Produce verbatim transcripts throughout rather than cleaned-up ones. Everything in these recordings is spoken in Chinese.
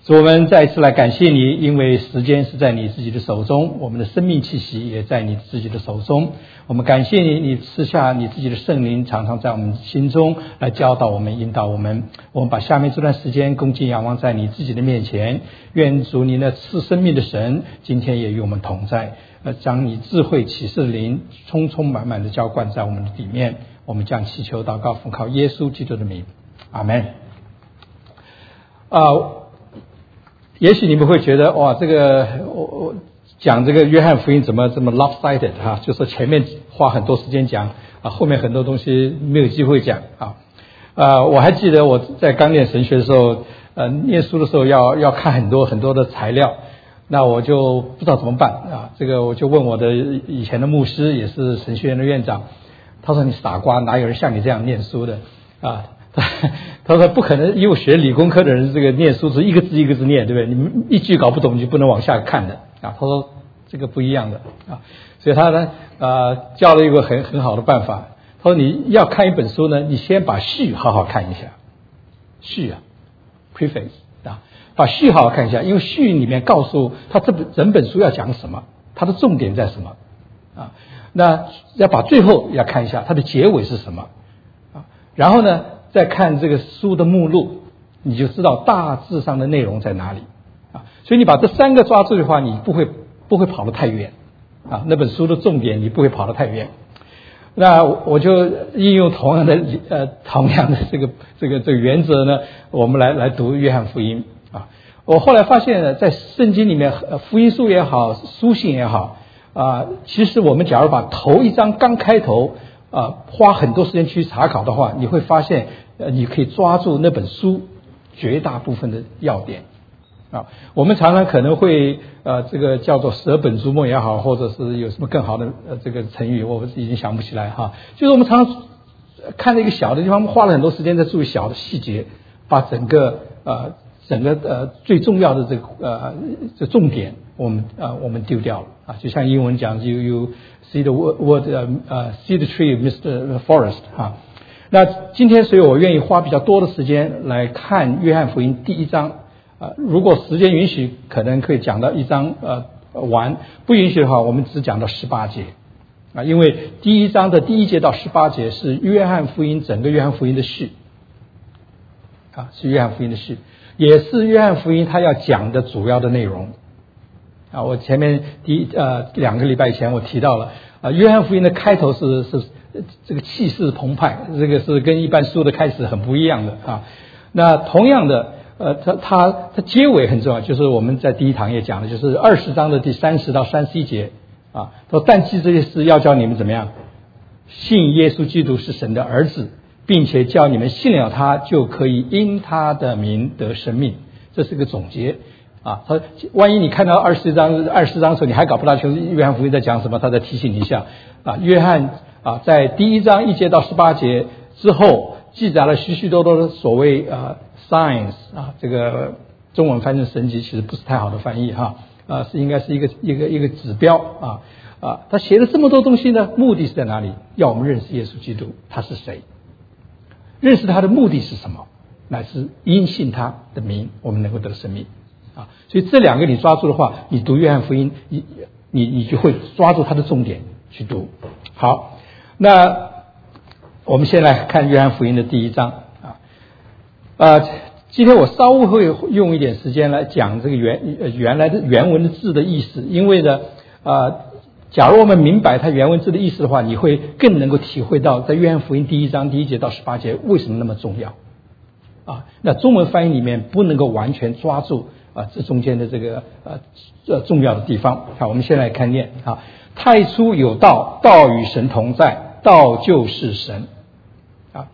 主，我们再一次来感谢你，因为时间是在你自己的手中，我们的生命气息也在你自己的手中。我们感谢你，你赐下你自己的圣灵，常常在我们心中来教导我们、引导我们。我们把下面这段时间恭敬仰望在你自己的面前，愿主你那赐生命的神今天也与我们同在，呃，将你智慧启示的灵充充满满的浇灌在我们的里面。我们将祈求祷告奉靠耶稣基督的名，阿们。啊、呃。也许你们会觉得哇，这个我我讲这个约翰福音怎么这么 lopsided 哈、啊，就说前面花很多时间讲啊，后面很多东西没有机会讲啊。呃，我还记得我在刚念神学的时候，呃，念书的时候要要看很多很多的材料，那我就不知道怎么办啊。这个我就问我的以前的牧师，也是神学院的院长，他说你傻瓜，哪有人像你这样念书的啊？他说不可能，因为学理工科的人这个念书是一个字一个字念，对不对？你一句搞不懂你就不能往下看的啊。他说这个不一样的啊，所以他呢呃教了一个很很好的办法。他说你要看一本书呢，你先把序好好看一下，序啊 preface 啊，把序好好看一下，因为序里面告诉他这本整本书要讲什么，它的重点在什么啊。那要把最后要看一下它的结尾是什么啊，然后呢再看这个书的目录，你就知道大致上的内容在哪里啊。所以你把这三个抓住的话，你不会不会跑得太远啊。那本书的重点你不会跑得太远。那我就应用同样的呃同样的这个这个这个原则呢，我们来来读约翰福音啊。我后来发现呢，在圣经里面，福音书也好，书信也好啊，其实我们假如把头一章刚开头啊，花很多时间去查考的话，你会发现，呃，你可以抓住那本书绝大部分的要点啊。我们常常可能会呃，这个叫做舍本逐末也好，或者是有什么更好的呃这个成语，我已经想不起来哈。就是我们常常看到一个小的地方，花了很多时间在注意小的细节，把整个呃整个呃最重要的这个呃这重点，我们呃我们丢掉了啊。就像英文讲 ，you you see the word word 呃呃 see the tree, Mister Forest 哈。那今天，所以我愿意花比较多的时间来看约翰福音第一章啊。如果时间允许，可能可以讲到一章呃完；不允许的话，我们只讲到十八节啊。因为第一章的第一节到十八节是约翰福音整个约翰福音的序啊，是约翰福音的序，也是约翰福音他要讲的主要的内容啊。我前面第呃两个礼拜以前我提到了啊，约翰福音的开头是是这个气势澎湃，这个是跟一般书的开始很不一样的啊。那同样的，呃，它它它结尾很重要，就是我们在第一堂也讲的，就是二十章的第三十到三十一节啊。说但记这些事，要叫你们怎么样？信耶稣基督是神的儿子，并且叫你们信了他，就可以因他的名得生命。这是个总结啊。他万一你看到二十章二十章的时候，你还搞不大清楚约翰福音在讲什么，他再提醒你一下啊。约翰啊，在第一章一节到十八节之后，记载了许许多多的所谓呃 signs 啊，这个中文翻成神迹，其实不是太好的翻译哈啊，是应该是一个一个一个指标啊啊。他写了这么多东西呢，目的是在哪里？要我们认识耶稣基督，他是谁？认识他的目的是什么？乃是因信他的名，我们能够得生命啊。所以这两个你抓住的话，你读约翰福音，你你你就会抓住它的重点去读。好。那我们先来看约翰福音的第一章啊，呃，今天我稍微会用一点时间来讲这个原呃原来的原文的字的意思，因为呢，呃，假如我们明白它原文字的意思的话，你会更能够体会到在约翰福音第一章第一节到十八节为什么那么重要啊。那中文翻译里面不能够完全抓住啊这中间的这个呃呃重要的地方。好，我们先来看念啊，太初有道，道与神同在。道就是神啊。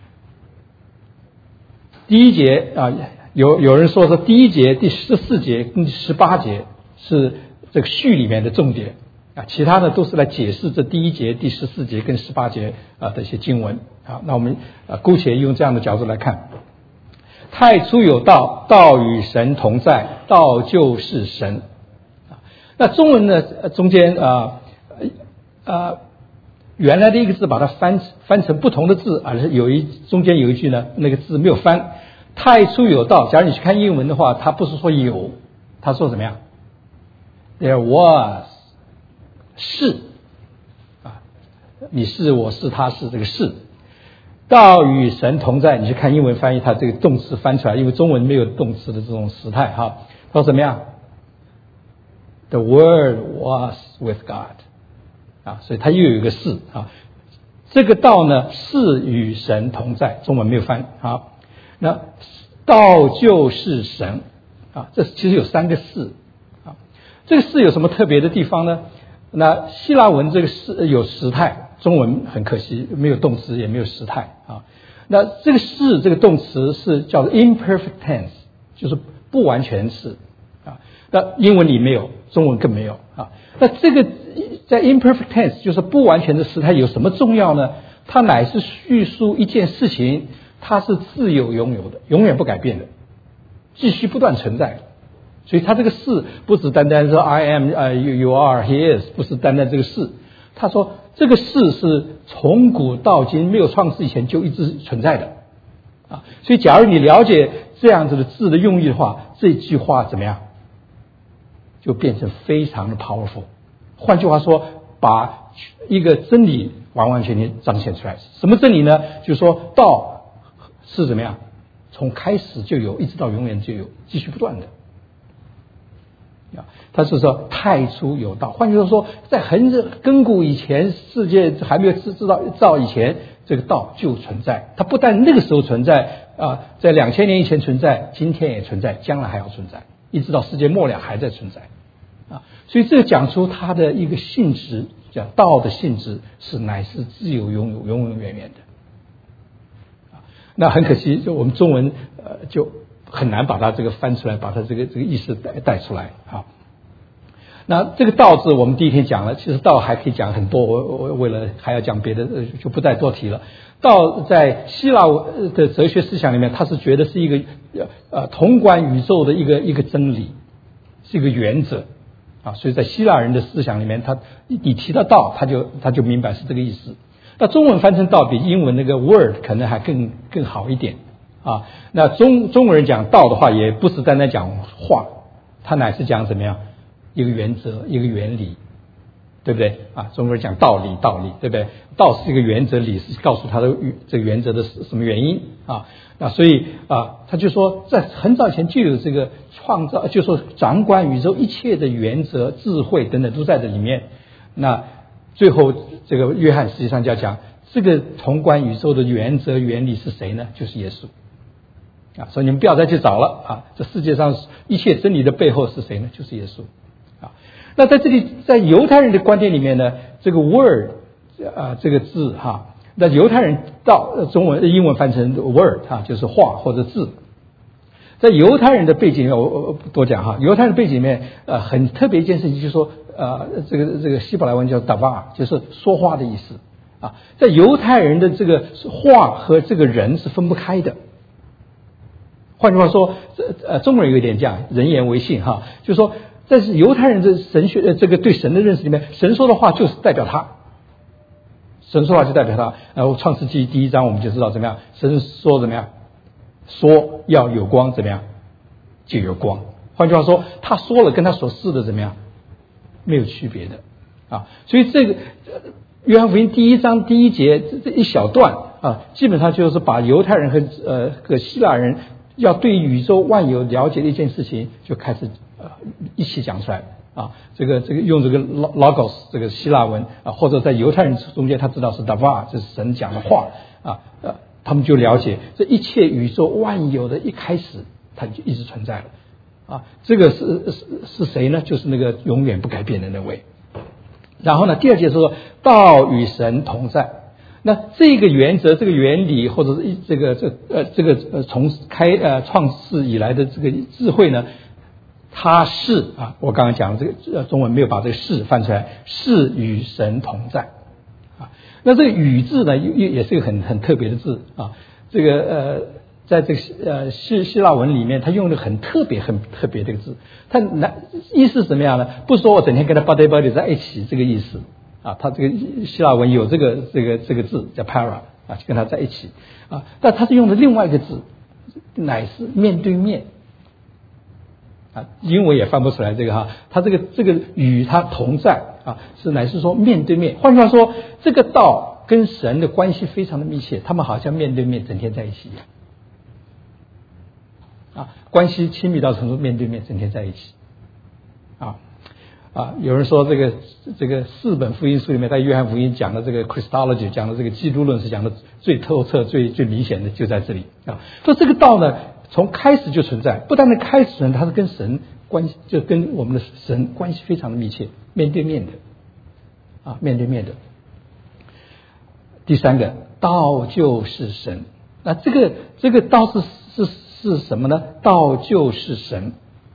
第一节啊，有有人说说第一节、第十四节跟第十八节是这个序里面的重点啊，其他的都是来解释这第一节、第十四节跟十八节啊的一些经文啊。那我们啊姑且用这样的角度来看，太初有道，道与神同在，道就是神啊。那中文呢中间啊啊。原来的一个字把它翻翻成不同的字，而是有一中间有一句呢，那个字没有翻， 太初有道，假如你去看英文的话，它不是说有，它说怎么样 ？There was 是啊，你是我是他是这个是。道与神同在，你去看英文翻译，它这个动词翻出来，因为中文没有动词的这种时态哈。它说怎么样 ？The word was with God 啊，所以它又有一个是啊。这个道呢是与神同在，中文没有翻好。那道就是神啊，这其实有三个是啊。这个是有什么特别的地方呢？那希腊文这个是有时态。中文很可惜没有动词也没有时态啊。那这个是这个动词是叫做 imperfect tense， 就是不完全是啊。那英文里没有，中文更没有啊。那这个在 imperfect tense 就是不完全的时态有什么重要呢？它乃是叙述一件事情，它是自由拥有的，永远不改变的，继续不断存在的。所以它这个是不是单单说 I am 呃 you you are he is， 不是单单这个是。他说这个是是从古到今没有创世以前就一直存在的啊，所以假如你了解这样子的字的用意的话，这句话怎么样就变成非常的 powerful。 换句话说，把一个真理完完全全彰显出来。什么真理呢？就是说道是怎么样从开始就有一直到永远就有，继续不断的。他是说太初有道，换句话说，在很亘古以前，世界还没有制造造以前，这个道就存在。它不但那个时候存在啊，在两千年以前存在，今天也存在，将来还要存在，一直到世界末了还在存在啊。所以这讲出它的一个性质，讲道的性质是乃是自由拥有，永永远远的。那很可惜，就我们中文呃就很难把它这个翻出来，把它这个这个意思带带出来啊。那这个道字我们第一天讲了，其实道还可以讲很多，我我为了还要讲别的就不再多提了。道在希腊的哲学思想里面，他是觉得是一个呃统管宇宙的一个一个真理，是一个原则啊。所以在希腊人的思想里面，他你提到道，他就他就明白是这个意思。那中文翻成道比英文那个 word 可能还更更好一点啊。那中中国人讲道的话，也不是单单讲话，他乃是讲怎么样一个原则，一个原理，对不对啊？中国人讲道理，道理，对不对？道是一个原则，理是告诉他的这个原则的什么原因啊？那所以啊，他就说在很早以前就有这个创造，就说掌管宇宙一切的原则、智慧等等都在这里面。那最后这个约翰实际上就要讲，这个统管宇宙的原则、原理是谁呢？就是耶稣。啊，所以你们不要再去找了啊！这世界上一切真理的背后是谁呢？就是耶稣。啊，那在这里，在犹太人的观点里面呢，这个 word 啊这个字哈，那犹太人到中文英文翻成 word 哈，就是话或者字。在犹太人的背景里面，我我不多讲哈。犹太人背景里面，呃，很特别一件事情，就是说，呃，这个这个希伯来文叫 davar， 就是说话的意思啊。在犹太人的这个话和这个人是分不开的。换句话说，呃，中国人有一点这样，人言为信哈，就是说，在犹太人的神学呃这个对神的认识里面，神说的话就是代表他，神说的话就代表他。呃，创世纪第一章我们就知道怎么样，神说怎么样，说要有光怎么样就有光。换句话说，他说了跟他所示的怎么样没有区别的啊。所以这个约翰福音第一章第一节这一小段啊，基本上就是把犹太人和呃和希腊人要对宇宙万有了解的一件事情，就开始呃一起讲出来啊。这个这个用这个 logos 这个希腊文啊，或者在犹太人中间他知道是 davar， 这是神讲的话啊，呃，他们就了解这一切宇宙万有的一开始，它就一直存在了啊。这个是是是谁呢？就是那个永远不改变的那位。然后呢，第二节说道与神同在。那这个原则、这个原理，或者是这个这呃这个呃从开呃创世以来的这个智慧呢，它是啊，我刚刚讲这个呃中文没有把这个是翻出来，是与神同在啊。那这个与字呢，也也是一个很很特别的字啊。这个呃，在这个呃希希腊文里面，它用的很特别、很特别这个字。它难意思是怎么样呢？不是说我整天跟他 buddy buddy 在一起这个意思。啊，他这个希腊文有这个这个这个字叫 para 啊，跟他在一起啊，但他是用的另外一个字， 乃是面对面啊，英文也翻不出来这个哈，他这个这个与他同在啊，是乃是说面对面。换句话说，这个道跟神的关系非常的密切，他们好像面对面整天在一起一样啊，关系亲密到程度面对面整天在一起啊啊，有人说这个这个四本福音书里面，在约翰福音讲的这个 Christology 讲的这个基督论是讲的最透彻、最最明显的就在这里啊。说这个道呢，从开始就存在，不但是开始呢，它是跟神关系，就跟我们的神关系非常的密切，面对面的啊，面对面的。第三个，道就是神。那这个这个道是是是什么呢？道就是神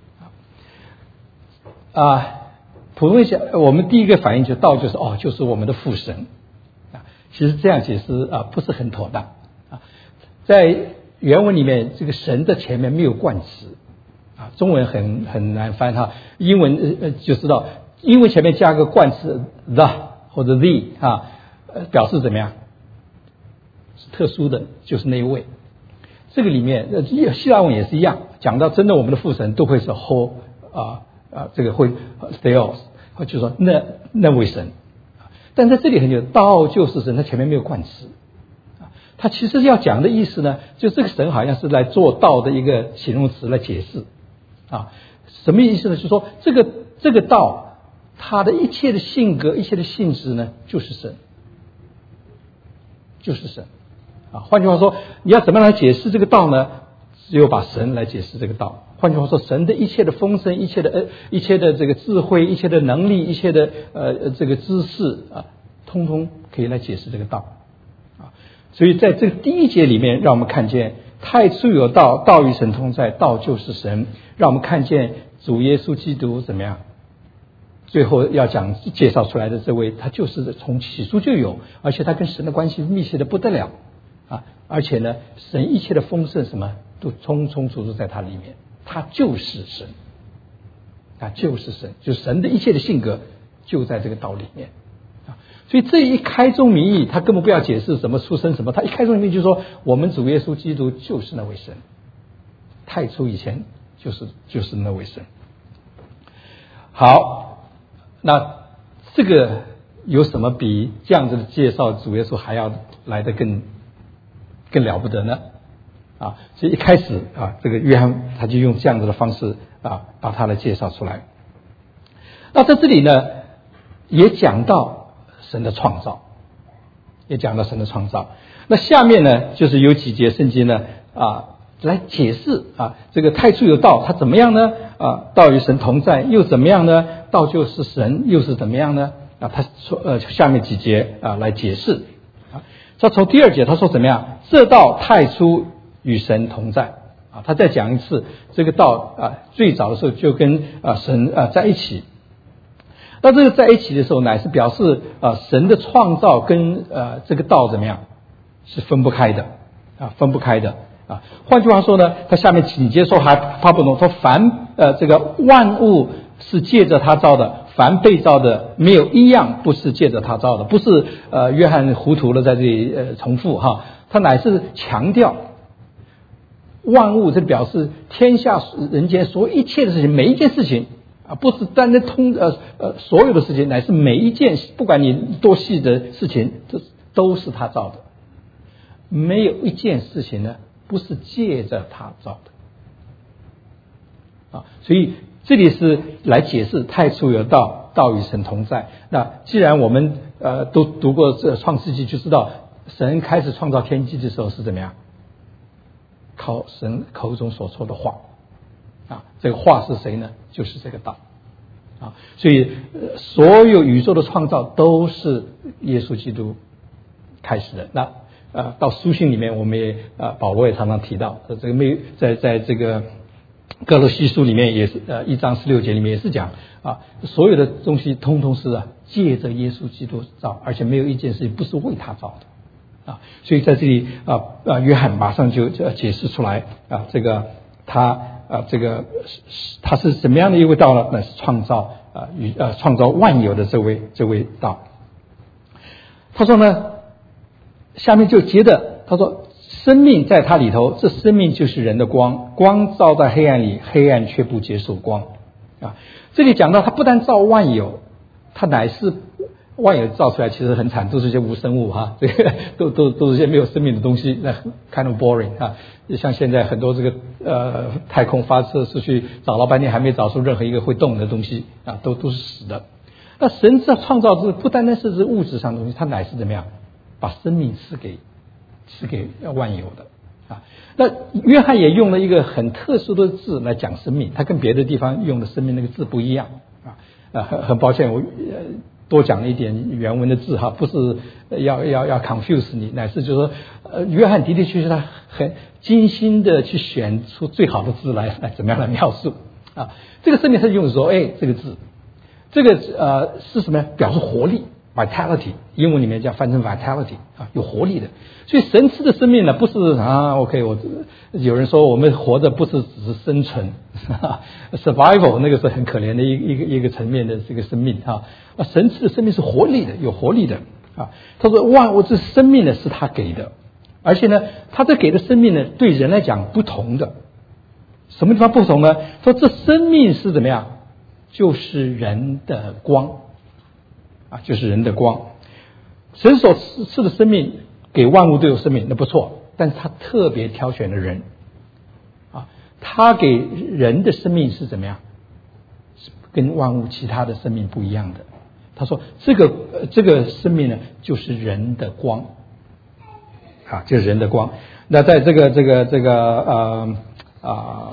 啊。普通讲，我们第一个反应就道就是哦，就是我们的父神啊。其实这样解释啊不是很妥当啊。在原文里面，这个神的前面没有冠词啊，中文很很难翻哈。英文呃就知道，英文前面加个冠词 the 或者 the 啊，呃表示怎么样？是特殊的，就是那一位。这个里面呃希腊文也是一样，讲到真的我们的父神都会是 ho 啊。啊，这个会 theos， 就是说那那位神，但在这里很有道就是神，它前面没有冠词，啊，它其实要讲的意思呢，就这个神好像是来做道的一个形容词来解释，啊，什么意思呢？就是说这个这个道，它的一切的性格、一切的性质呢，就是神，就是神，啊，换句话说，你要怎么来解释这个道呢？只有把神来解释这个道。换句话说，神的一切的丰盛，一切的呃，一切的这个智慧，一切的能力，一切的呃这个知识啊，通通可以来解释这个道啊。所以在这个第一节里面，让我们看见太初有道，道与神同在，道就是神。让我们看见主耶稣基督怎么样？最后要讲介绍出来的这位，他就是从起初就有，而且他跟神的关系密切的不得了啊！而且呢，神一切的丰盛什么都充充足足在他里面。他就是神，啊，就是神，就是神的一切的性格就在这个道里面啊。所以这一开宗明义，他根本不要解释什么出生什么，他一开宗明义就说，我们主耶稣基督就是那位神，太初以前就是就是那位神。好，那这个有什么比这样子的介绍主耶稣还要来得更更了不得呢？啊，所以一开始啊，这个约翰他就用这样子的方式啊，把他来介绍出来。那在这里呢，也讲到神的创造，也讲到神的创造。那下面呢，就是有几节圣经呢啊，来解释啊，这个太初有道，它怎么样呢？啊，道与神同在，又怎么样呢？道就是神，又是怎么样呢？啊，他说呃，下面几节啊来解释啊。他从第二节他说怎么样？这道太初与神同在啊，他再讲一次，这个道啊，最早的时候就跟啊神啊在一起。那这个在一起的时候，乃是表示啊神的创造跟呃这个道怎么样是分不开的啊，分不开的啊。换句话说呢，他下面紧接着说还发不懂，说凡呃这个万物是借着他造的，凡被造的没有一样不是借着他造的，不是呃约翰糊涂了在这里呃重复哈，他乃是强调。万物，这表示天下人间所有一切的事情，每一件事情啊，不是单单通呃呃所有的事情，乃是每一件，不管你多细的事情，这都是他造的。没有一件事情呢，不是借着他造的啊。所以这里是来解释太初有道，道与神同在。那既然我们呃都读过这创世纪，就知道神开始创造天地的时候是怎么样。靠神口中所说的话啊，这个话是谁呢？就是这个道啊，所以、呃、所有宇宙的创造都是耶稣基督开始的。那呃，到书信里面，我们也呃，保罗也常常提到，这个没在在这个哥罗西书里面也是呃一章十六节里面也是讲啊，所有的东西通通是啊借着耶稣基督造，而且没有一件事情不是为他造的。啊，所以在这里啊啊，约翰马上就解释出来啊，这个他啊，这个他是怎么样的一位道呢？那是创造啊与呃创造万有的这位这位道。他说呢，下面就接着他说， 生命在它里头，这生命就是人的光，光照在黑暗里，黑暗却不接受光啊。这里讲到它不但照万有，它乃是万有造出来其实很惨，都是些无生物哈，这个都都都是些没有生命的东西，那 kind of boring 啊。像现在很多这个呃太空发射出去找了半天还没找出任何一个会动的东西啊，都都是死的。那神在创造这不单单是这物质上的东西，它乃是怎么样把生命赐给赐给万有的啊。那约翰也用了一个很特殊的字来讲生命，他跟别的地方用的生命那个字不一样啊。呃，很很抱歉，我呃多讲了一点原文的字哈，不是要要要 confuse 你，乃是就是说，呃，约翰的的确确他很精心的去选出最好的字来来怎么样来描述啊。这个生命他用的时候，哎，这个字，这个呃是什么呢？表示活力 vitality， 英文里面叫翻成 vitality 啊，有活力的。所以神赐的生命呢，不是啊 OK， 我有人说我们活着不是只是生存，survival 那个是很可怜的一个一个一个层面的这个生命啊。啊，神赐的生命是活力的，有活力的啊。他说哇，我这生命呢是他给的，而且呢，他这给的生命呢，对人来讲不同的。什么地方不同呢？说这生命是怎么样？就是人的光啊，就是人的光。神所赐的生命给万物都有生命，那不错，但是他特别挑选了人啊，他给人的生命是怎么样？是跟万物其他的生命不一样的。他说这个这个生命呢，就是人的光啊，就是人的光。那在这个这个这个呃啊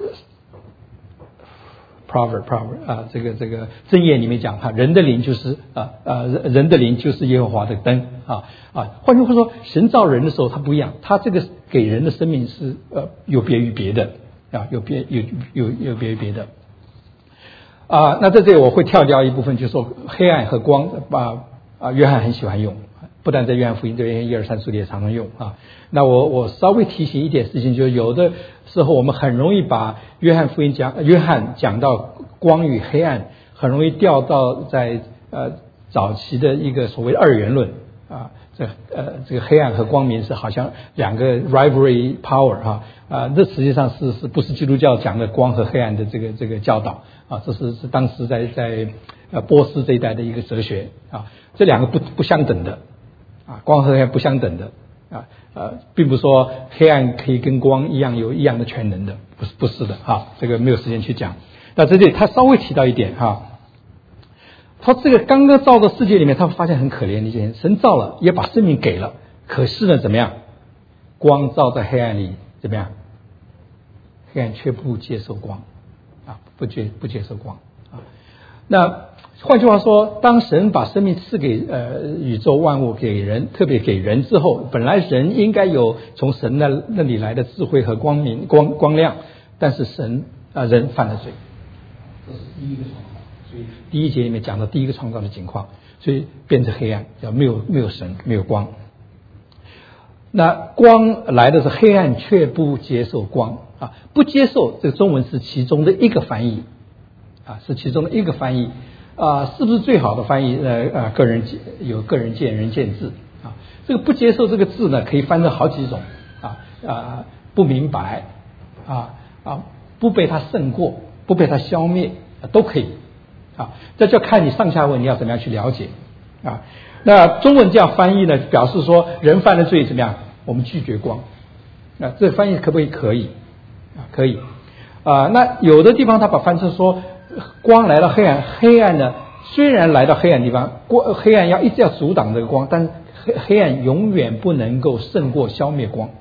proverb proverb 啊，这个这个箴言里面讲哈，人的灵就是啊啊人的灵就是耶和华的灯啊啊。换句话说，神造人的时候他不一样，他这个给人的生命是呃有别于别的啊，有别有有有别于别的。啊，那在这里我会跳掉一部分，就是说黑暗和光啊啊，约翰很喜欢用，不但在约翰福音这边一二三书里也常常用啊。那我我稍微提醒一点事情，就是有的时候我们很容易把约翰福音讲约翰讲到光与黑暗，很容易掉到在呃早期的一个所谓二元论啊，这呃这个黑暗和光明是好像两个 rivalry power 哈啊，这实际上是是不是基督教讲的光和黑暗的这个这个教导啊？这是是当时在在呃波斯这一带的一个哲学啊，这两个不不相等的啊，光和黑暗不相等的啊呃，并不是说黑暗可以跟光一样有一样的全能的，不是不是的哈，这个没有时间去讲。那这里他稍微提到一点哈。他这个刚刚造的世界里面，他发现很可怜的一件事，神造了，也把生命给了，可是呢，怎么样？光照在黑暗里，怎么样？黑暗却不接受光，啊，不接不接受光啊。那换句话说，当神把生命赐给呃宇宙万物给人，特别给人之后，本来人应该有从神那那里来的智慧和光明光光亮，但是神啊、呃、人犯了罪，这是第一个状况。所以第一节里面讲的第一个创造的情况，所以变成黑暗，叫没有没有神，没有光。那光来的是黑暗，却不接受光啊，不接受这个中文是其中的一个翻译啊，是其中的一个翻译啊，是不是最好的翻译？呃呃，个人有个人见仁见智啊。这个不接受这个字呢，可以翻成好几种啊啊，不明白啊啊，不被它胜过，不被它消灭，啊、都可以。啊，这就看你上下文你要怎么样去了解啊。那中文这样翻译呢，表示说人犯了罪怎么样？我们拒绝光。那这翻译可不可以？可以啊，可以啊。那有的地方他把翻成说光来到黑暗，黑暗呢虽然来到黑暗地方，光黑暗要一直要阻挡这个光，但是黑黑暗永远不能够胜过消灭光。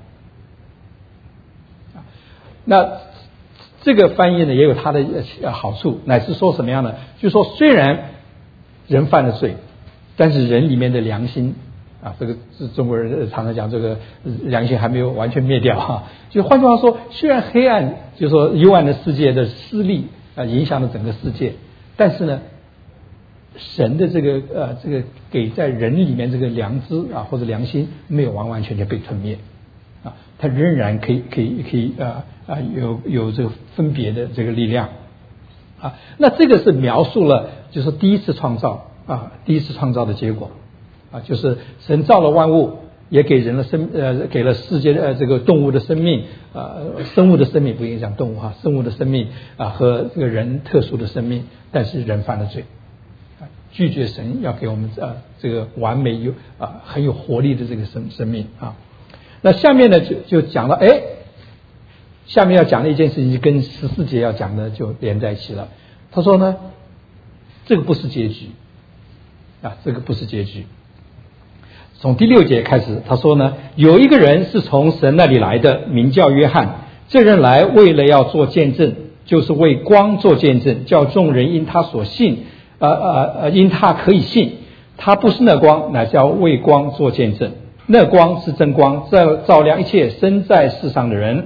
那这个翻译呢也有它的好处，乃是说什么样呢？就是说虽然人犯了罪，但是人里面的良心啊，这个是中国人常常讲，这个良心还没有完全灭掉哈。就换句话说，虽然黑暗就是说幽暗的世界的势力啊影响了整个世界，但是呢，神的这个呃这个给在人里面这个良知啊或者良心没有完完全全被吞灭啊，它仍然可以可以可以啊。啊，有有这个分别的这个力量啊，那这个是描述了就是第一次创造啊，第一次创造的结果啊，就是神造了万物也给人的生呃给了世界的呃这个动物的生命呃生物的生命，不应该讲动物哈，生物的生命啊、呃、和这个人特殊的生命，但是人犯了罪，啊拒绝神要给我们呃这个完美有啊、呃、很有活力的这个生生命啊。那下面呢就就讲了，哎，下面要讲的一件事情跟十四节要讲的就连在一起了。他说呢，这个不是结局啊，这个不是结局。从第六节开始，他说呢，有一个人是从神那里来的，名叫约翰。这人来为了要做见证，就是为光做见证，叫众人因他所信，呃呃呃，因他可以信。他不是那光，乃是要为光做见证。那光是真光，照照亮一切生在世上的人。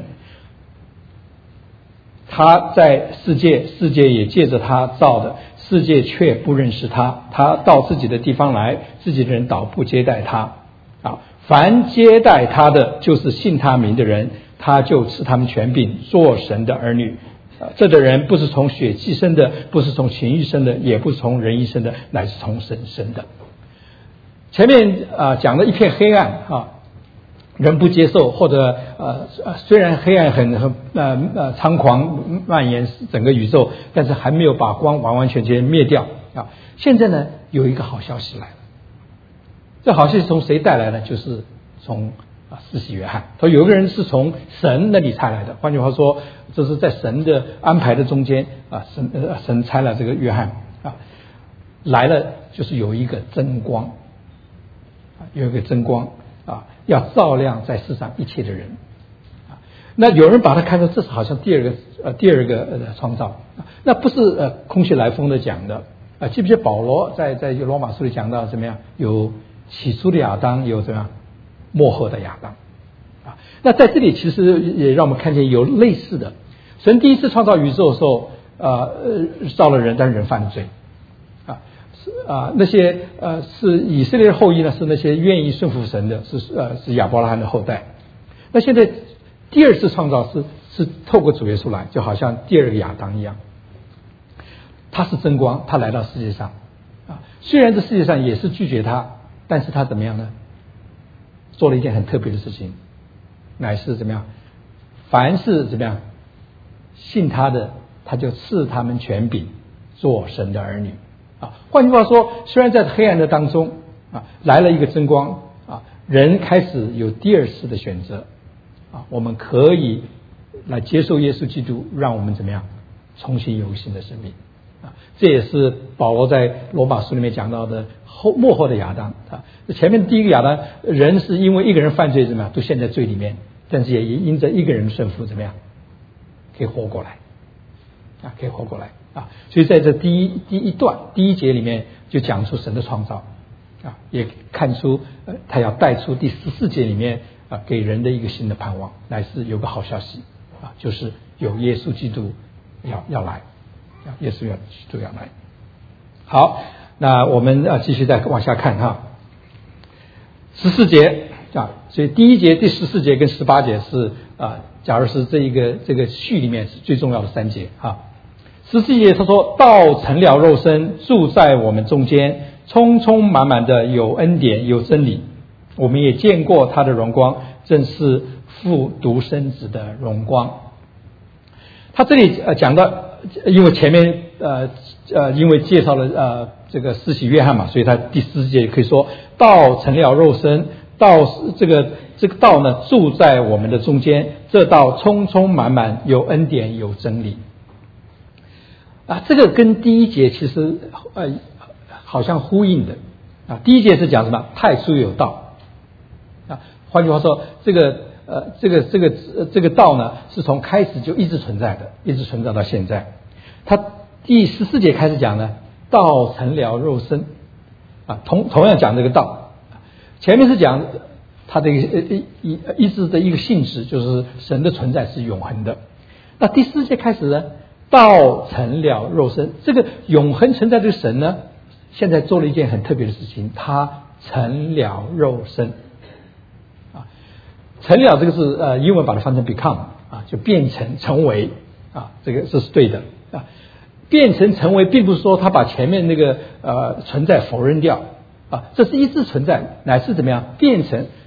他在世界，世界也借着他造的，世界却不认识他。他到自己的地方来，自己的人倒不接待他。啊，凡接待他的，就是信他名的人，他就赐他们权柄，做神的儿女。啊，这的人不是从血气生的，不是从情欲生的，也不是从人意生的，乃是从神生的。前面啊讲了一片黑暗啊。人不接受，或者呃呃，虽然黑暗很很呃呃猖狂蔓延整个宇宙，但是还没有把光完完全全灭掉啊。现在呢，有一个好消息来了，这好消息从谁带来呢？就是从啊施洗约翰。说有一个人是从神那里差来的，换句话说，这是在神的安排的中间啊，神呃神差了这个约翰啊来了，就是有一个真光啊，有一个真光。啊，要照亮在世上一切的人，啊，那有人把它看作这是好像第二个呃第二个呃创造，啊，那不是呃空穴来风的讲的啊，记不记得保罗在在罗马书里讲到怎么样？有起初的亚当，有怎么样末后的亚当，啊，那在这里其实也让我们看见有类似的，神第一次创造宇宙的时候，呃呃造了人，但是人犯罪。啊，那些呃是以色列的后裔呢，是那些愿意顺服神的，是呃是亚伯拉罕的后代。那现在第二次创造是是透过主耶稣来，就好像第二个亚当一样，他是真光，他来到世界上啊。虽然这世界上也是拒绝他，但是他怎么样呢？做了一件很特别的事情，乃是怎么样？凡是怎么样信他的，他就赐他们权柄，做神的儿女。啊，换句话说，虽然在黑暗的当中啊，来了一个真光啊，人开始有第二次的选择啊，我们可以来接受耶稣基督，让我们怎么样重新有新的生命啊。这也是保罗在罗马书里面讲到的后末后的亚当啊。前面第一个亚当，人是因为一个人犯罪怎么样，都陷在罪里面，但是也因着一个人顺服怎么样，可以活过来啊，可以活过来。啊，所以在这第一第一段第一节里面就讲出神的创造啊，也看出呃他要带出第十四节里面啊给人的一个新的盼望，乃是有个好消息啊，就是有耶稣基督要要来，啊，耶稣要基督要来。好，那我们啊继续再往下看哈，十四节啊，所以第一节、第十四节跟十八节是啊，假如是这一个这个序里面是最重要的三节啊。十四节他说，道成了肉身，住在我们中间，充充满满的有恩典有真理，我们也见过他的荣光，正是父独生子的荣光。他这里呃讲到，因为前面呃呃因为介绍了呃这个施洗约翰嘛，所以他第十节可以说道成了肉身，道这个这个道呢住在我们的中间，这道充充满满有恩典有真理。啊，这个跟第一节其实呃好像呼应的啊。第一节是讲什么？太初有道啊，换句话说，这个呃这个这个这个道呢，是从开始就一直存在的，一直存在到现在。他第十四节开始讲呢，道成了肉身啊，同同样讲这个道。前面是讲它的一个一一一直的一个性质，就是神的存在是永恒的。那第四节开始呢？道成了肉身，这个永恒存在的神呢，现在做了一件很特别的事情，他成了肉身啊，成了这个是呃英文把它翻成 become 啊，就变成成为啊，这个这是对的啊，变成成为并不是说他把前面那个呃存在否认掉啊，这是一直存在，乃是怎么样变成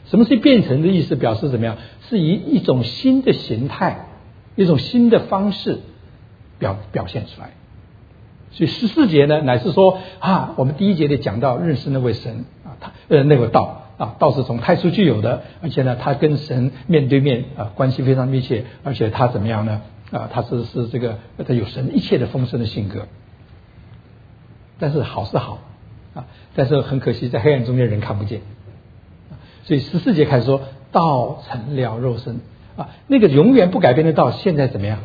什么是变成的意思？表示怎么样？是以一种新的形态，一种新的方式表表现出来。所以十四节呢，乃是说啊，我们第一节里讲到认识那位神啊，他呃那个道啊，道是从太初具有的，而且呢，他跟神面对面啊，关系非常密切，而且他怎么样呢？啊，他是是这个他有神一切的丰盛的性格。但是好是好啊，但是很可惜，在黑暗中间人看不见。所以十四节开始说，道成了肉身啊，那个永远不改变的道，现在怎么样？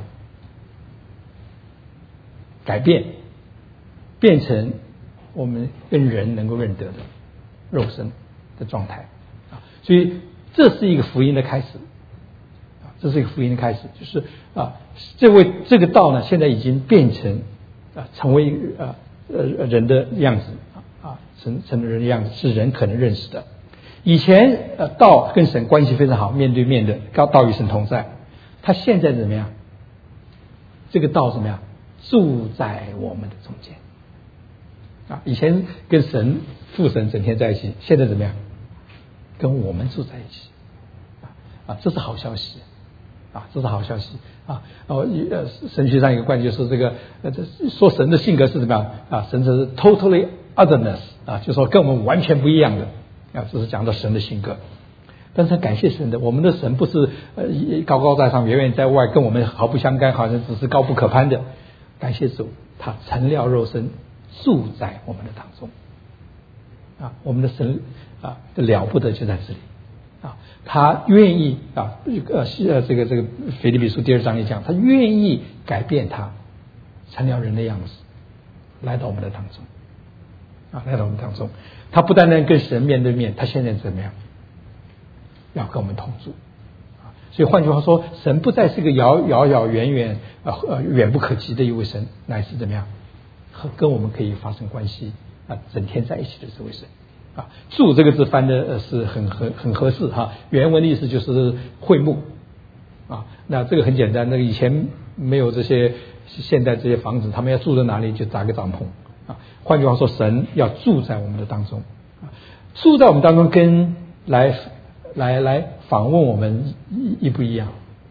改变。变成我们跟人能够认得的肉身的状态啊，所以这是一个福音的开始啊，这是一个福音的开始，就是啊，这位这个道呢，现在已经变成啊，成为啊呃人的样子啊，成成人的样子是人可能认识的。以前呃道跟神关系非常好，面对面的道与神同在，他现在怎么样？这个道怎么样？住在我们的中间。啊，以前跟神父神整天在一起，现在怎么样？跟我们住在一起，啊，这是好消息，啊，这是好消息啊。哦，呃，神学上有个观点就是这个，呃，这说神的性格是怎么样啊？神是 totally otherness 啊，就说跟我们完全不一样的啊，这是讲到神的性格。但是感谢神的，我们的神不是呃高高在上、远远在外，跟我们毫不相干，好像只是高不可攀的。感谢主，他成了肉身。住在我们的当中啊，我们的神啊了不得就在这里啊，他愿意啊呃呃这个这个腓立比书第二章里讲，他愿意改变他，成了人的样子，来到我们的当中啊，来到我们当中，他不单单跟神面对面，他现在怎么样？要跟我们同住啊，所以换句话说，神不再是个遥遥遥远远啊呃远不可及的一位神，乃是怎么样？和跟我们可以发生关系啊，整天在一起的这位神啊，住这个字翻的呃是很很很合适哈、啊，原文的意思就是会幕啊，那这个很简单，那个以前没有这些现代这些房子，他们要住在哪里就搭个帐篷啊，换句话说，神要住在我们的当中啊，住在我们当中跟来来来访问我们一不一样？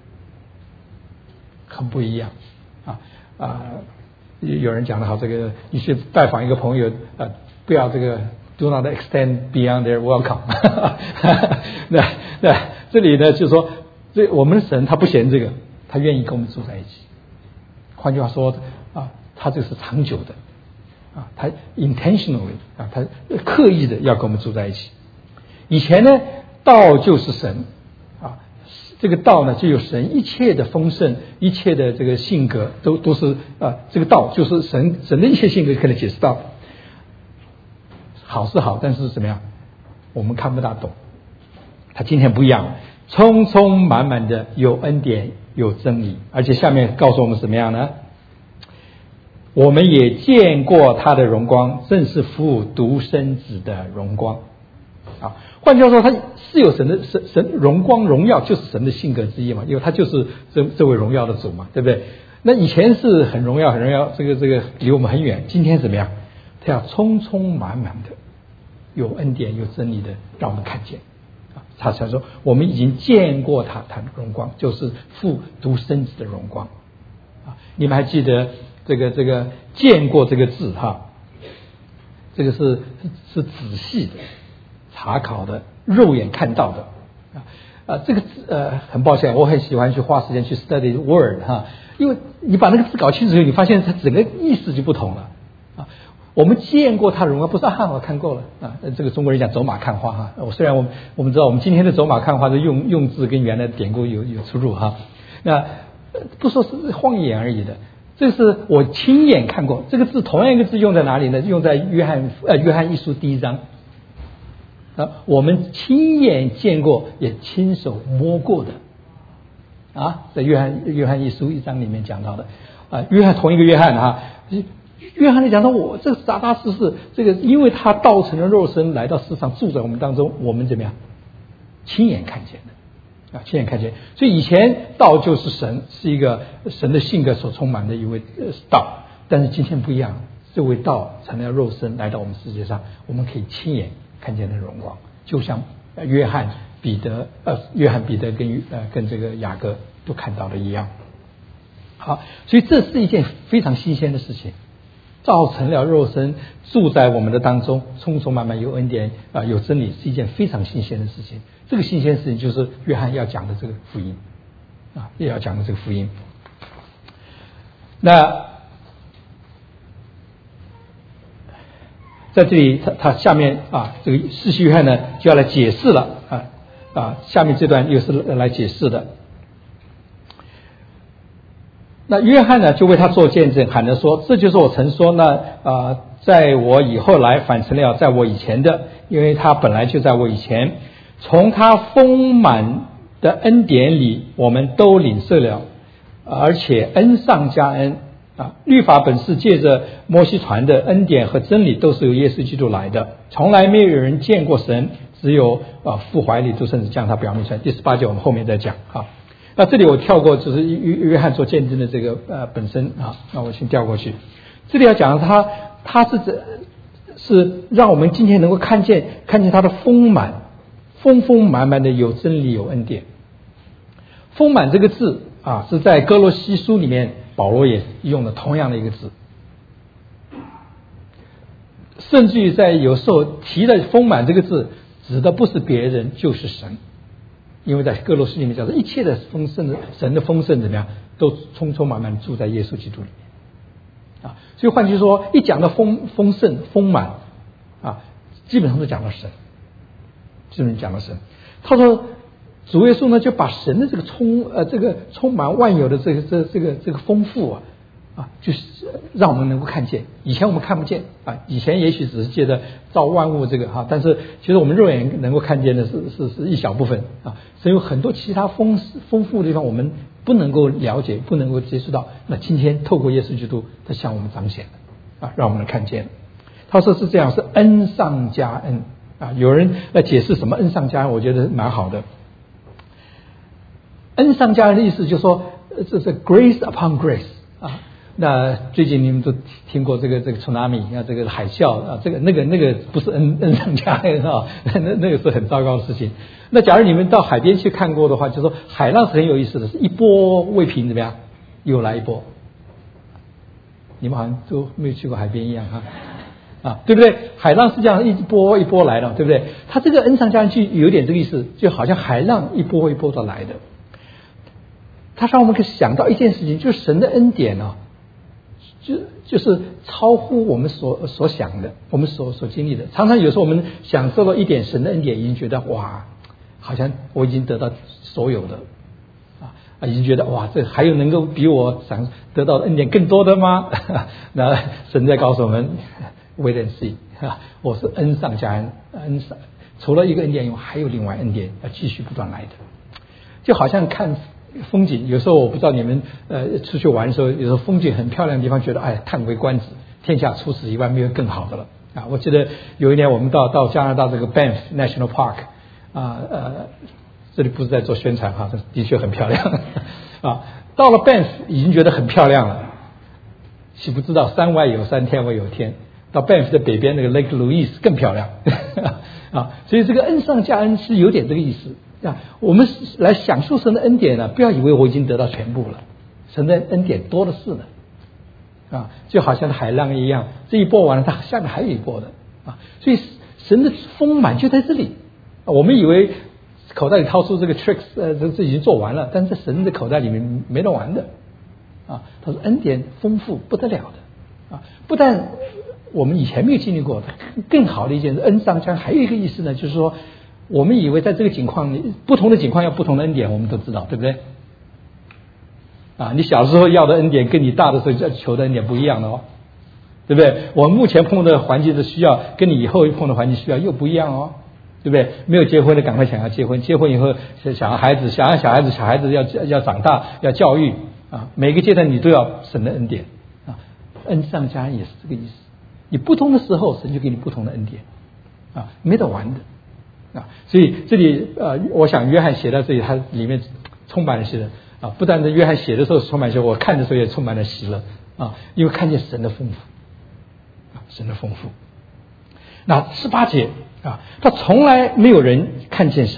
很不一样啊啊。有人讲得好，这个你去拜访一个朋友，呃，不要这个 do not extend beyond their welcome 那那这里呢，就是说，这我们的神他不嫌这个，他愿意跟我们住在一起。换句话说啊，他这是长久的啊，他 intentionally 啊，他刻意的要跟我们住在一起。以前呢，道就是神啊。这个道呢，就有神一切的丰盛，一切的这个性格，都都是啊，这个道就是神神的一切性格可以解释到。好是好，但是怎么样，我们看不大懂。他今天不一样，充充满满的有恩典，有真理，而且下面告诉我们怎么样呢？我们也见过他的荣光，正是父独生子的荣光。啊，换句话说，他是有神的神神荣光荣耀，就是神的性格之一嘛，因为他就是这这位荣耀的主嘛，对不对？那以前是很荣耀很荣耀，这个这个离我们很远，今天怎么样？他要充充满满的有恩典有真理的让我们看见啊，他才说我们已经见过他他的荣光，就是父独生子的荣光啊。你们还记得这个这个见过这个字哈？这个是是仔细的查考的，肉眼看到的啊啊，这个字呃，很抱歉，我很喜欢去花时间去 study word 哈，因为你把那个字搞清楚以后，你发现它整个意思就不同了啊。我们见过他的荣耀，不是啊，我看过了啊。这个中国人讲走马看花哈，我虽然我们我们知道我们今天的走马看花的用用字跟原来的典故有有出入哈，那不说是晃眼而已的。这是我亲眼看过，这个字同样一个字用在哪里呢？用在约翰呃约翰一书第一章。啊，我们亲眼见过，也亲手摸过的啊，在约翰约翰一书一章里面讲到的啊，约翰同一个约翰啊，约翰里讲到我这个扎扎实实，这个因为他道成了肉身来到世上住在我们当中，我们怎么样亲眼看见的啊，亲眼看见。所以以前道就是神，是一个神的性格所充满的一位道，但是今天不一样，这位道成了肉身来到我们世界上，我们可以亲眼看见的荣光，就像约翰彼得呃约翰彼得跟呃跟这个雅各都看到的一样。好，所以这是一件非常新鲜的事情，造成了肉身住在我们的当中，匆匆慢慢有恩典啊、呃、有真理，是一件非常新鲜的事情。这个新鲜的事情就是约翰要讲的这个福音啊，也要讲的这个福音。那在这里他他下面啊这个施洗约翰呢就要来解释了啊啊下面这段又是来解释的。那约翰呢就为他做见证，喊着说：“这就是我曾说呢，啊，在我以后来反成了在我以前的，因为他本来就在我以前。从他丰满的恩典里，我们都领受了，而且恩上加恩啊！律法本是借着摩西传的，恩典和真理都是由耶稣基督来的，从来没有人见过神，只有啊父怀里独生子将他表明出来。”第十八节我们后面再讲啊。那这里我跳过，就是约约翰做见证的这个呃本身啊，那我先调过去。这里要讲他，他是这是让我们今天能够看见看见他的丰满，丰丰满满的有真理有恩典。丰满这个字啊，是在哥罗西书里面保罗也用了同样的一个字，甚至于在有时候提的丰满这个字，指的不是别人就是神。因为在哥罗西里面叫做一切的丰盛的神的丰盛怎么样，都匆匆忙忙住在耶稣基督里面啊。所以换句说，一讲到丰丰盛丰满啊，基本上都讲到神，基本上讲到神。他说主耶稣呢就把神的这个充呃这个充满万有的这个这这个这个丰富啊啊，就是让我们能够看见。以前我们看不见啊，以前也许只是借着造万物这个哈、啊，但是其实我们肉眼能够看见的是是是一小部分啊，所以有很多其他丰丰富的地方我们不能够了解，不能够接触到。那今天透过耶稣基督，他向我们彰显啊，让我们看见。他说是这样，是恩上加恩啊。有人来解释什么恩上加恩，我觉得蛮好的。恩上加恩的意思就是说，这是 grace upon grace 啊。那最近你们都听过这个这个 tsunami 啊，这个海啸啊，这个那个那个不是恩恩上加恩啊，那那个是很糟糕的事情。那假如你们到海边去看过的话，就说海浪是很有意思的，是一波未平怎么样，又来一波。你们好像都没有去过海边一样哈啊，对不对？海浪是这样一波一波来的，对不对？它这个恩上加恩就有点这个意思，就好像海浪一波一波的来的。它让我们可以想到一件事情，就是神的恩典啊。就就是超乎我们所所想的，我们所所经历的。常常有时候我们享受到一点神的恩典，已经觉得哇，好像我已经得到所有的啊，已经觉得哇，这还有能够比我想得到的恩典更多的吗？那神在告诉我们 ，wait and see， 我是恩上加恩，恩上除了一个恩典以外，还有另外恩典要继续不断来的，就好像看风景，有时候我不知道你们呃出去玩的时候，有时候风景很漂亮的地方，觉得哎叹为观止，天下除此以外没有更好的了啊！我记得有一年我们到到加拿大这个 Banff National Park 啊呃，这里不是在做宣传哈，的确很漂亮啊。到了 Banff 已经觉得很漂亮了，岂不知道山外有山，天外有天。到 Banff 的北边那个 Lake Louise 更漂亮啊！所以这个恩上加恩是有点这个意思。啊，我们来享受神的恩典呢，不要以为我已经得到全部了，神的恩典多的是呢，啊，就好像海浪一样，这一波完了，它下面还有一波的啊，所以神的丰满就在这里。啊、我们以为口袋里掏出这个 tricks， 呃，这这已经做完了，但是在神的口袋里面没得玩的啊。他说恩典丰富不得了的啊，不但我们以前没有经历过的，更好的一件恩上加恩，还有一个意思呢，就是说。我们以为在这个情况里，不同的情况要不同的恩典，我们都知道，对不对？啊，你小时候要的恩典跟你大的时候求的恩典不一样的哦，对不对？我们目前碰的环境的需要，跟你以后碰的环境需要又不一样哦，对不对？没有结婚的赶快想要结婚，结婚以后想要孩子，想要小孩子，小孩子要要长大，要教育啊，每个阶段你都要神的恩典啊，恩上加恩也是这个意思。你不同的时候，神就给你不同的恩典啊，没得玩的。啊，所以这里呃，我想约翰写到这里，他里面充满了喜乐啊。不但是约翰写的时候充满喜乐，我看的时候也充满了喜乐啊，因为看见神的丰富啊，神的丰富。那十八节啊，他从来没有人看见神，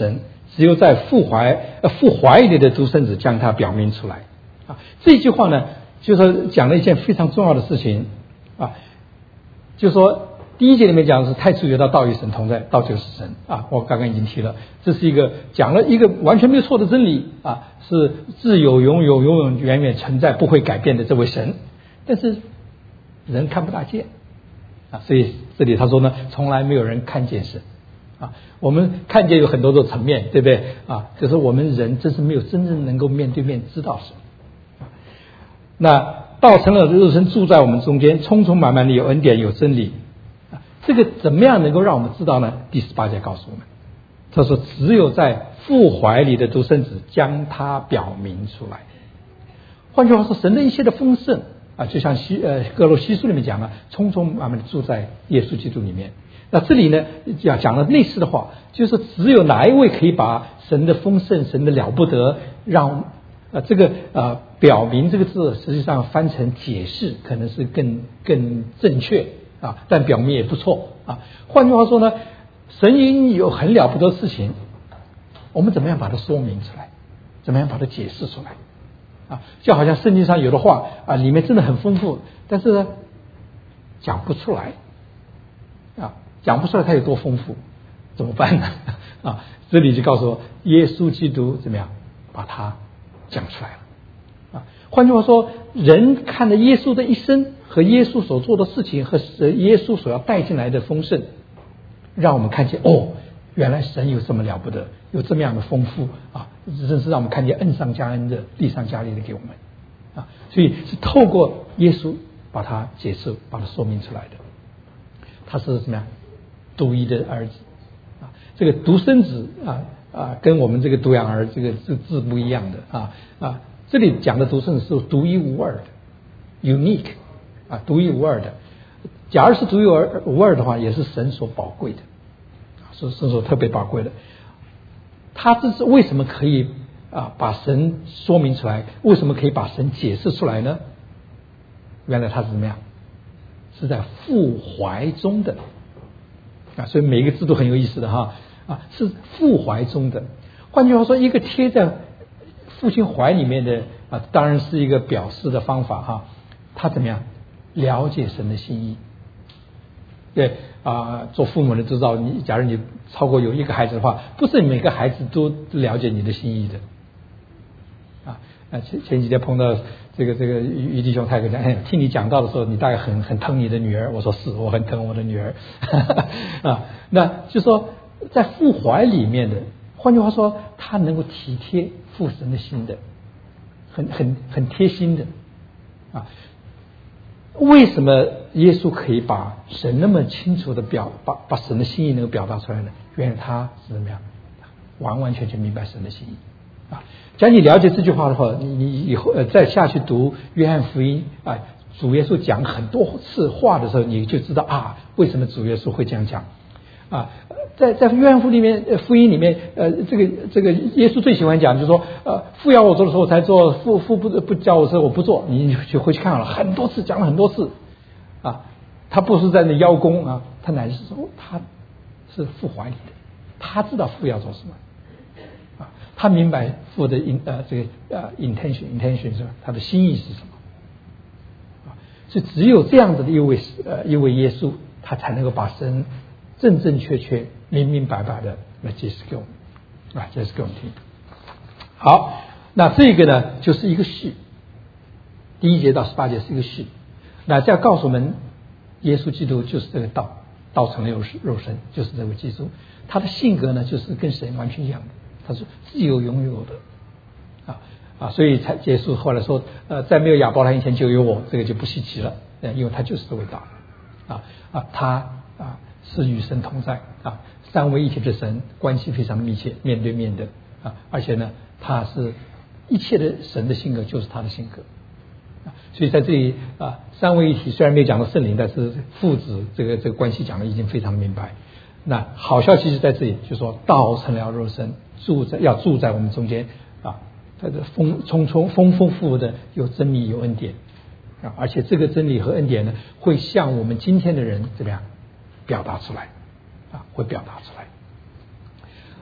只有在父怀呃父怀里的独生子将它表明出来啊。这句话呢，就是讲了一件非常重要的事情啊，就是说第一节里面讲的是太初有道，道与神同在，道就是神啊。我刚刚已经提了，这是一个讲了一个完全没有错的真理啊，是自有永有永永远远存在不会改变的这位神，但是人看不大见啊，所以这里他说呢，从来没有人看见神啊。我们看见有很多的层面，对不对啊？可是我们人真是没有真正能够面对面知道神。那道成了肉身住在我们中间，充充满满的有恩典有真理。这个怎么样能够让我们知道呢？第十八节告诉我们，他说只有在父怀里的独生子将它表明出来。换句话说，神的一切的丰盛啊，就像西呃哥罗西书里面讲了，充充满满的住在耶稣基督里面。那这里呢讲讲了类似的话，就是只有哪一位可以把神的丰盛、神的了不得，让呃这个呃表明这个字，实际上翻成解释可能是更更正确。啊，但表明也不错啊。换句话说呢，神因有很了不得的事情，我们怎么样把它说明出来，怎么样把它解释出来啊？就好像圣经上有的话啊，里面真的很丰富，但是呢讲不出来啊，讲不出来它有多丰富，怎么办呢？啊，这里就告诉我，耶稣基督怎么样把它讲出来了啊？换句话说，人看了耶稣的一生和耶稣所做的事情和耶稣所要带进来的丰盛，让我们看见哦，原来神有这么了不得，有这么样的丰富啊！真是让我们看见恩上加恩的，地上加力的给我们啊！所以是透过耶稣把它解释、把它说明出来的。他是怎么样？独一的儿子啊，这个独生子啊啊，跟我们这个独养儿这个字字不一样的啊啊！这里讲的独生子是独一无二的 ，unique。啊，独一无二的。假如是独一无二的话，也是神所宝贵的，是神所特别宝贵的。他这是为什么可以啊把神说明出来？为什么可以把神解释出来呢？原来他是怎么样？是在父怀中的啊，所以每一个字都很有意思的哈啊，是父怀中的。换句话说，一个贴在父亲怀里面的啊，当然是一个表示的方法哈。他怎么样？了解神的心意，对啊，做父母的知道，你假如你超过有一个孩子的话，不是每个孩子都了解你的心意的啊。前前几天碰到这个这个于于弟兄，他跟讲，哎，听你讲到的时候，你大概很很疼你的女儿。我说是，我很疼我的女儿啊。那就说在父怀里面的，换句话说，他能够体贴父神的心的，很很很贴心的啊。为什么耶稣可以把神那么清楚的表把把神的心意能够表达出来呢？原来他是怎么样，完完全全明白神的心意啊！假如你了解这句话的话，你你以后呃再下去读约翰福音啊，主耶稣讲很多次话的时候，你就知道啊，为什么主耶稣会这样讲啊？在在约翰福音里面，呃，福音里面，呃，这个这个耶稣最喜欢讲，就是说，呃，父要我做的时候我才做，父父不不叫我的时候我不做。你就回去看好了，很多次讲了很多次，啊，他不是在那邀功啊，他乃是说他是父怀里的，他知道父要做什么，啊，他明白父的 in 呃这个呃 intention intention 是吧？他的心意是什么？啊，所以只有这样子的一位呃一位耶稣，他才能够把神正正确确、明明白白的来解释给我们，啊，解释给我们听。好，那这个呢，就是一个序。第一节到十八节是一个序，那这样告诉我们，耶稣基督就是这个道，道成了肉肉身，就是这位基督。他的性格呢，就是跟神完全一样的，他是自由拥有的，啊啊，所以才结束。后来说，呃，在没有亚伯拉罕以前就有我，这个就不稀奇了，因为他就是这位道，啊啊，他啊。是与神同在啊，三位一体的神关系非常密切，面对面的啊，而且呢，他是一切的神的性格就是他的性格啊，所以在这里啊，三位一体虽然没有讲到圣灵，但是父子这个这个关系讲的已经非常明白。那好消息是在这里，就说道成了肉身，住在要住在我们中间啊，它的丰充充丰丰富富的有真理有恩典啊，而且这个真理和恩典呢，会向我们今天的人怎么样？表达出来啊，会表达出来。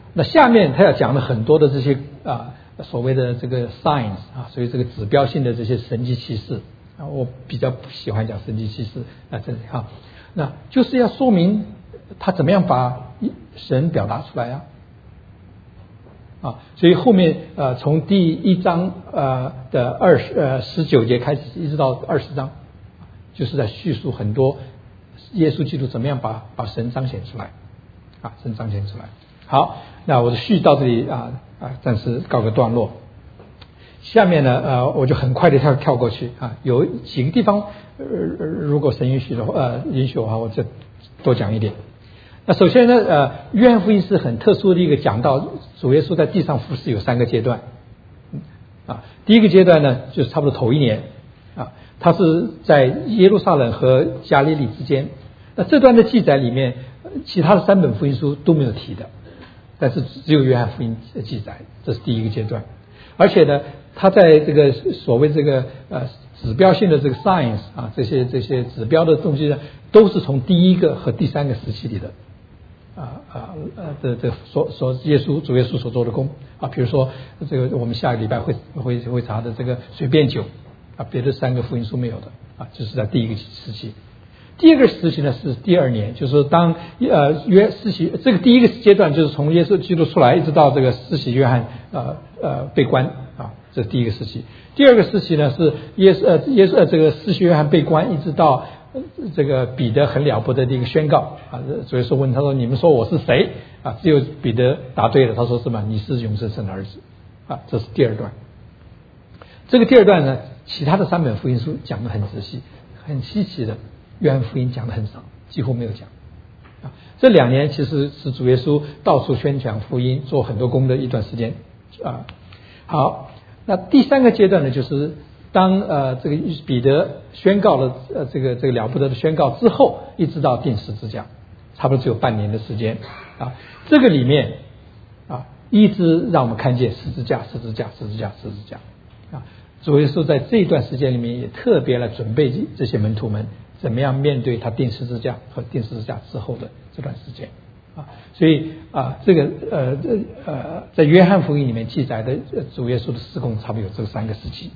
那下面他要讲了很多的这些啊所谓的这个 signs 啊，所以这个指标性的这些神迹奇事啊，我比较不喜欢讲神迹奇事啊，这里哈，那就是要说明他怎么样把神表达出来啊。啊，所以后面呃从第一章呃的二十呃十九节开始，一直到二十章，就是在叙述很多耶稣基督怎么样把把神彰显出来，啊，神彰显出来。好，那我的序到这里啊啊暂时告个段落。下面呢呃我就很快的跳跳过去啊，有几个地方呃如果神允许的话呃允许的话，我就多讲一点。那首先呢，呃，约翰福音是很特殊的一个讲到主耶稣在地上服事有三个阶段，啊，第一个阶段呢，就是差不多头一年，啊，他是在耶路撒冷和加利利之间。那这段的记载里面，其他的三本福音书都没有提的，但是只有约翰福音记载，这是第一个阶段。而且呢，他在这个所谓这个呃指标性的这个 signs 啊，这些这些指标的东西呢，都是从第一个和第三个时期里的。啊啊呃，这这所所耶稣主耶稣所做的工啊，比如说这个我们下个礼拜会会会查的这个水变酒啊，别的三个福音书没有的啊，就是在第一个时期。第二个时期呢是第二年，就是当呃约施洗这个第一个阶段就是从耶稣基督出来一直到这个施洗约翰呃呃被关啊，这是第一个时期。第二个时期呢是耶稣呃耶稣呃这个施洗约翰被关一直到。这个彼得很了不得的一个宣告啊，主耶稣问他说：“你们说我是谁？”啊，只有彼得答对了，他说：“什么？你是永生神的儿子。”啊，这是第二段。这个第二段呢，其他的三本福音书讲得很仔细，很稀奇的，约翰福音讲得很少，几乎没有讲。啊，这两年其实是主耶稣到处宣讲福音、做很多工的一段时间啊。好，那第三个阶段呢，就是。当呃这个彼得宣告了呃这个这个了不得的宣告之后，一直到钉十字架，差不多只有半年的时间啊。这个里面啊，一直让我们看见十字架、十字架、十字架、十字架啊。主耶稣在这一段时间里面也特别来准备这些门徒们怎么样面对他钉十字架和钉十字架之后的这段时间啊。所以啊，这个呃呃在约翰福音里面记载的主耶稣的事工，差不多有这三个时期。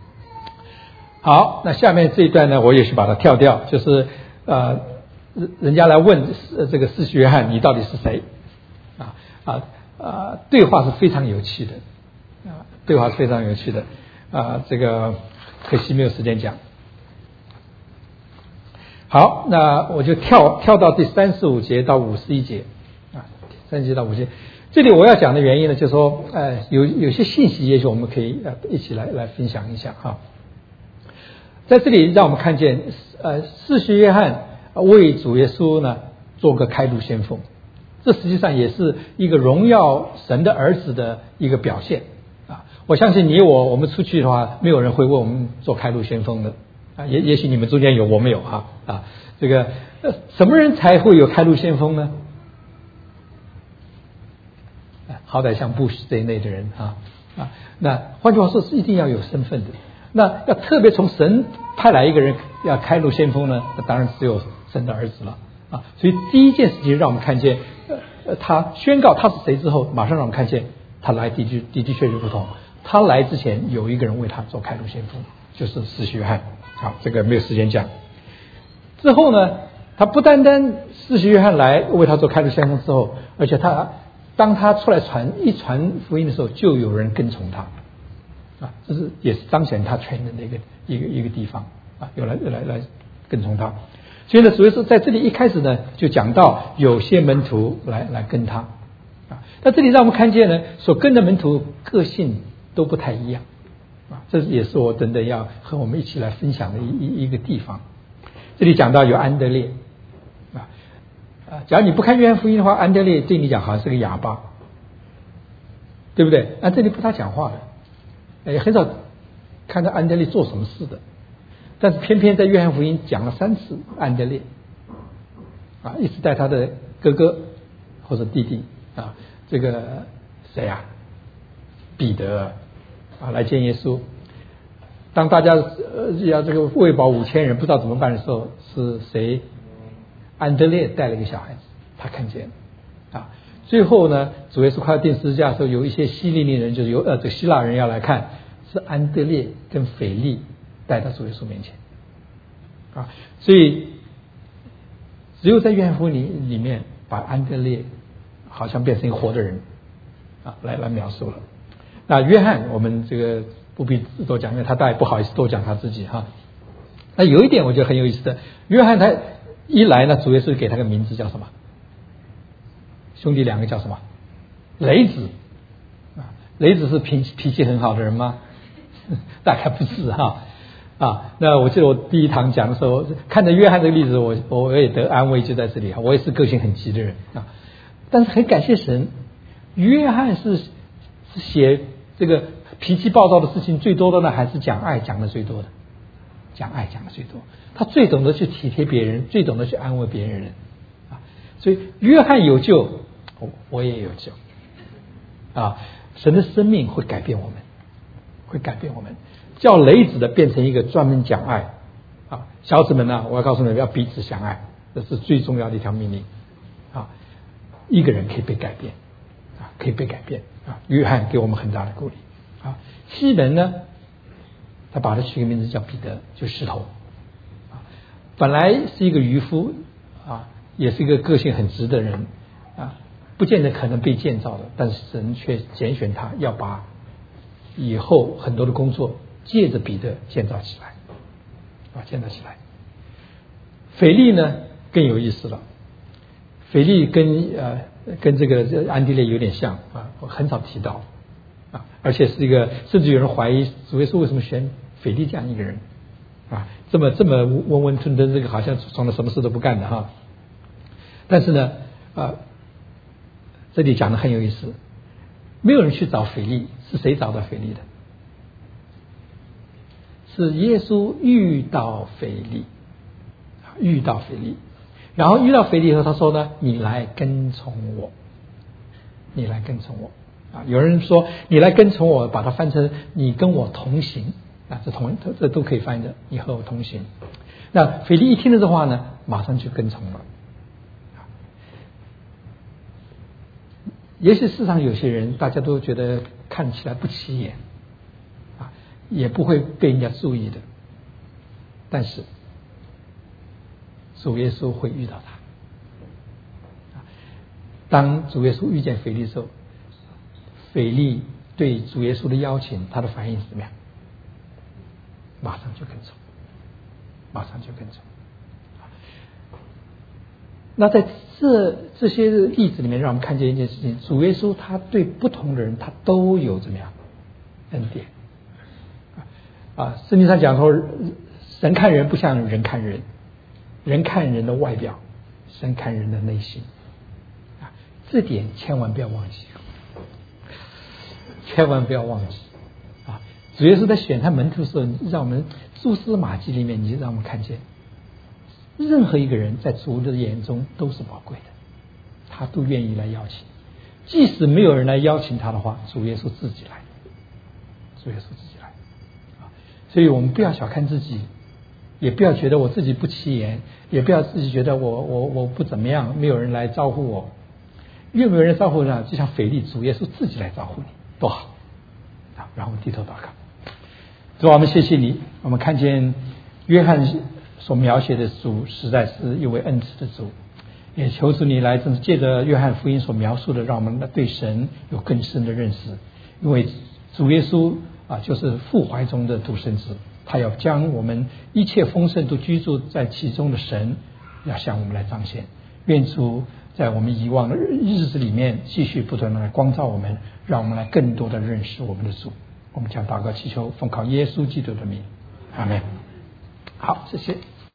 好，那下面这一段呢，我也是把它跳掉，就是呃，人家来问这个施洗约翰，你到底是谁？啊啊啊，对话是非常有趣的，啊，对话是非常有趣的，啊，这个可惜没有时间讲。好，那我就跳跳到第三十五节到五十一节，啊，三十节到五十节。这里我要讲的原因呢，就是说，呃，有有些信息，也许我们可以呃一起来来分享一下哈。在这里让我们看见，呃，施洗约翰为主耶稣呢做个开路先锋，这实际上也是一个荣耀神的儿子的一个表现啊！我相信你我我们出去的话，没有人会为我们做开路先锋的啊，也也许你们中间有，我没有啊啊！这个呃，什么人才会有开路先锋呢？好歹像布什这一类的人啊啊！那换句话说，是一定要有身份的。那要特别从神派来一个人要开路先锋呢，那当然只有神的儿子了啊！所以第一件事情让我们看见，呃，他宣告他是谁之后，马上让我们看见他来的确的的确确不同。他来之前有一个人为他做开路先锋，就是施洗约翰。好，这个没有时间讲。之后呢，他不单单施洗约翰来为他做开路先锋之后，而且他当他出来传一传福音的时候，就有人跟从他。啊，这是也是彰显他全能的一个一个一个地方啊，有来来来跟从他。所以呢，主耶稣在这里一开始呢，就讲到有些门徒来来跟他啊。那这里让我们看见呢，所跟的门徒个性都不太一样啊，这也是我等等要和我们一起来分享的一一一个地方。这里讲到有安德烈啊啊，假如你不看约翰福音的话，安德烈对你讲好像是个哑巴，对不对？啊，这里不大讲话的。也很少看到安德烈做什么事的，但是偏偏在约翰福音讲了三次安德烈啊，一直带他的哥哥或者弟弟啊，这个谁啊，彼得啊来见耶稣。当大家呃要这个喂饱五千人不知道怎么办的时候，是谁？安德烈带了一个小孩子，他看见啊， 最后呢，主耶稣快要钉十字架的时候，有一些希利尼人，就是有呃这个希腊人要来看，是安德烈跟腓力带到主耶稣面前啊，所以只有在约翰福音里面把安德烈好像变成一个活的人啊来来描述了。那约翰我们这个不必多讲，因为他大概不好意思多讲他自己哈。那有一点我觉得很有意思的，约翰他一来呢，主耶稣给他个名字叫什么？兄弟两个叫什么？雷子啊，雷子是脾脾气很好的人吗？大概不是哈啊。那我记得我第一堂讲的时候，看着约翰这个例子，我我也得安慰，就在这里啊。我也是个性很急的人啊，但是很感谢神，约翰是是写这个脾气暴躁的事情最多的呢，还是讲爱讲的最多的？讲爱讲的最多，他最懂得去体贴别人，最懂得去安慰别人啊。所以约翰有救，我也有救啊！神的生命会改变我们，会改变我们，叫雷子的变成一个专门讲爱啊！小子们呢、啊，我要告诉你们，要彼此相爱，这是最重要的一条命令啊！一个人可以被改变啊，可以被改变啊！约翰给我们很大的鼓励啊！西门呢，他把他取个名字叫彼得，就是石头啊！本来是一个渔夫啊，也是一个个性很直的人啊。不见得可能被建造的，但是神却拣选他，要把以后很多的工作借着彼得建造起来，啊，建造起来。腓力呢更有意思了，腓力跟呃跟这个安地列有点像啊，我很少提到啊，而且是一个，甚至有人怀疑主耶稣为什么选腓力这样一个人啊，这么这么温温吞吞，这个好像从来什么事都不干的哈。但是呢，啊。这里讲的很有意思，没有人去找腓力，是谁找到腓力的？是耶稣遇到腓力，遇到腓力，然后遇到腓力以后，他说呢：“你来跟从我，你来跟从我。”啊，有人说你来跟从我，把它翻成你跟我同行啊，这同这都可以翻的，你和我同行。那腓力一听了这话呢，马上就跟从了。也许世上有些人，大家都觉得看起来不起眼啊，也不会被人家注意的，但是主耶稣会遇到他。当主耶稣遇见腓力的时候，腓力对主耶稣的邀请，他的反应是怎么样？马上就跟从，马上就跟从。那在这这些例子里面，让我们看见一件事情：主耶稣他对不同的人，他都有怎么样恩典啊？圣经上讲说，神看人不像人看人，人看人的外表，神看人的内心啊，这点千万不要忘记，千万不要忘记啊！主耶稣在选他门徒的时候，让我们蛛丝马迹里面，你就让我们看见。任何一个人在主的眼中都是宝贵的，他都愿意来邀请。即使没有人来邀请他的话，主耶稣自己来，主耶稣自己来啊！所以我们不要小看自己，也不要觉得我自己不起眼，也不要自己觉得我我我不怎么样，没有人来招呼我。越没有人招呼呢，就像腓力，主耶稣自己来招呼你，多好啊！然后我们低头祷告，主啊，我们谢谢你，我们看见约翰所描写的主实在是一位恩慈的主，也求主你来正是借着约翰福音所描述的，让我们对神有更深的认识。因为主耶稣啊，就是父怀中的独生子，他要将我们一切丰盛都居住在其中的神，要向我们来彰显。愿主在我们遗忘的日子里面，继续不断的来光照我们，让我们来更多的认识我们的主。我们将祷告祈求，奉靠耶稣基督的名，阿们。好，谢谢。